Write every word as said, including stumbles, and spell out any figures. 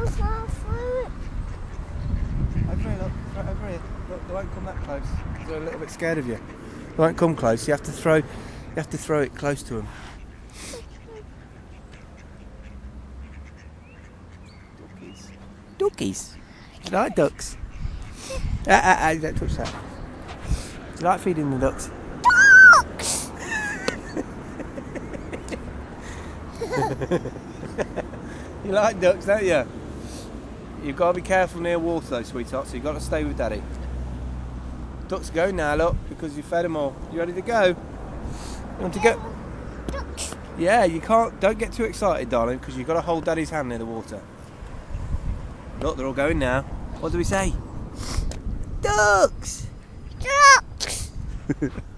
Over here, look. Right over here. Look, they won't come that close. They're a little bit scared of you. They won't come close. You have to throw. You have to throw it close to them. Duckies. Duckies. You like ducks? Ah, ah, ah, don't touch that. You like feeding the ducks? Ducks! You like ducks, don't you? You've got to be careful near water though, sweetheart, so you've got to stay with Daddy. Ducks go now, look, because you fed them all. You ready to go? You want to go? Ducks! Yeah, you can't, don't get too excited, darling, because you've got to hold Daddy's hand near the water. Look, they're all going now. What do we say? Ducks! Ducks!